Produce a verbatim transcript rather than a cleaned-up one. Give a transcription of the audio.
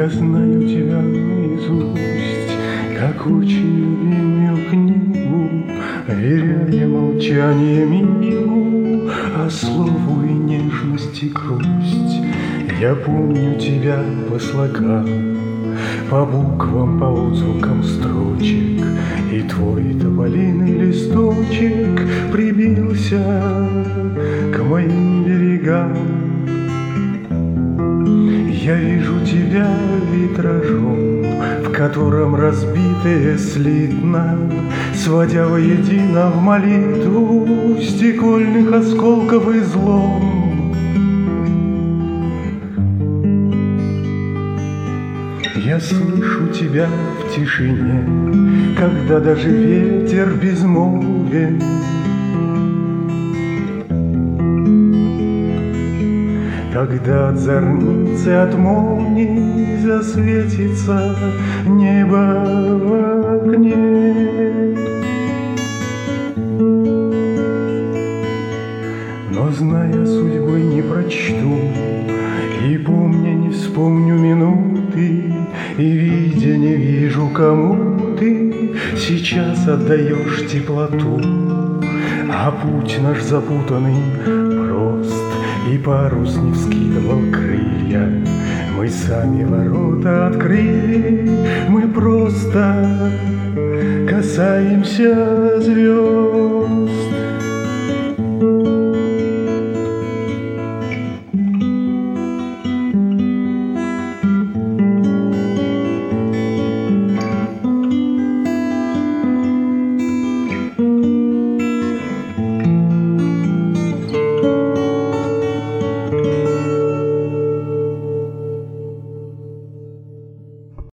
Я знаю тебя наизусть, как очень любимую книгу, веряя молчанием ему, а слову и нежности грусть. Я помню тебя по слогам, по буквам, по отзвукам строчек, и твой тополиный листочек прибился к моим берегам. Я вижу тебя витражом, в котором разбитые слитно, сводя воедино в молитву стекольных осколков излом. Я слышу тебя в тишине, когда даже ветер безмолвен. Когда от зорницы, от молний засветится небо в окне. Но, зная судьбы, не прочту, и помня, не вспомню минуты, и видя, не вижу, кому ты сейчас отдаешь теплоту. А путь наш запутанный прост, и парус не вскидывал крылья. Мы сами ворота открыли, мы просто касаемся звезд.